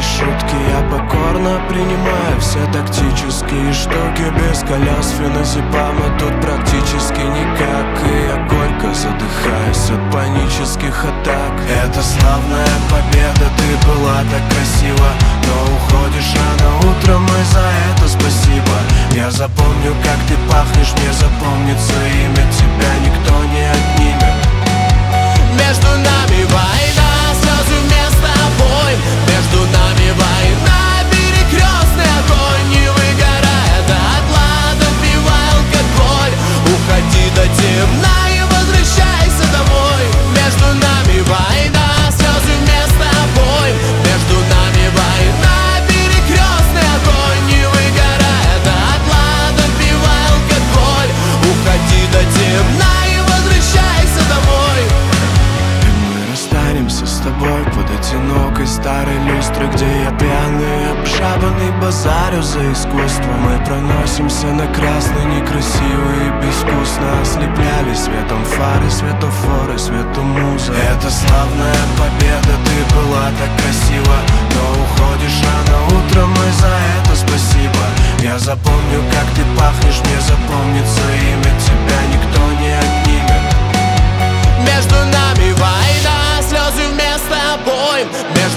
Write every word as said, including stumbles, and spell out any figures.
шутки я покорно принимаю все тактические штуки. Без колес феназепама тут практически никак. И я горько задыхаюсь от панических атак. Это славная победа, ты была так красива, но уходишь рано утром, и за это спасибо. Я запомню, как ты пахнешь, мне запомнится имя, тебя никто не отнимет. Между нами война, слезы вместо обоим. Между нами война, перекрестный огонь. Не выгорая дотла, допивай алкоголь. Уходи до темна и возвращайся домой. Между нами война, слезы вместо обоим. Между нами война, перекрестный огонь. Не выгорая дотла, допивай алкоголь. Уходи до темна и возвращайся домой. Останемся с тобой под одинокой старой люстрой, где я пьяный, обшабанный, базарю за искусство. Мы проносимся на красный, некрасивый и безвкусно. Ослепляли светом фары, светофоры, светом муза. Это славная победа, ты была так красива, но уходишь рано утром, и за это спасибо. Я запомню, как ты пахнешь, мне запомнится имя, тебя никто не отнимет. Между нами война, слезы вместо обоим. Между